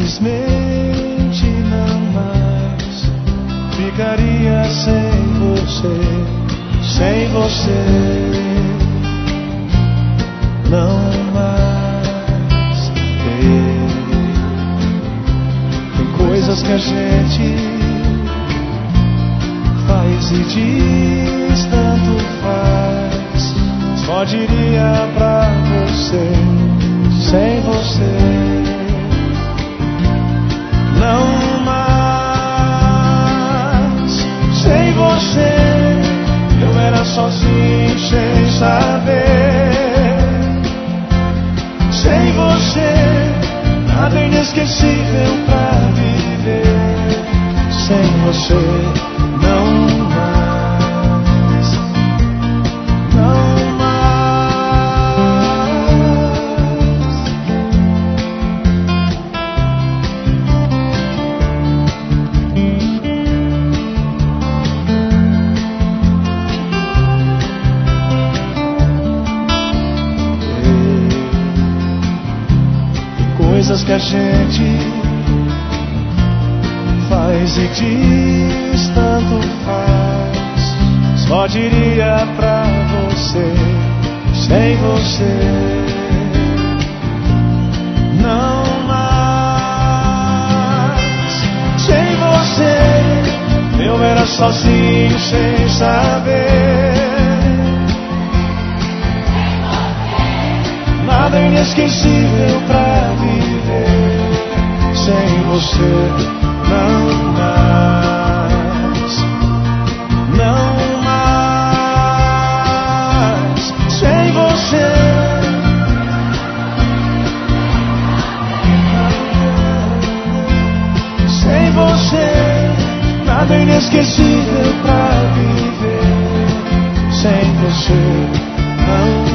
Infelizmente não mais ficaria sem você, sem você. Não mais tem coisas que a gente faz e diz, tanto faz. Só diria pra você, sem você. Não mais, sem você. Eu era sozinho sem saber. Sem você, nada inesquecível pra viver. Sem você, não mais, não mais. Tem coisas que a gente faz e diz, tanto faz. Só diria pra você, sem você. Não mais, sem você. Eu era sozinho sem saber. Nada inesquecível pra viver. Sem você, não mais, não mais. Sem você, sem você, nada inesquecível pra viver. Sem você, não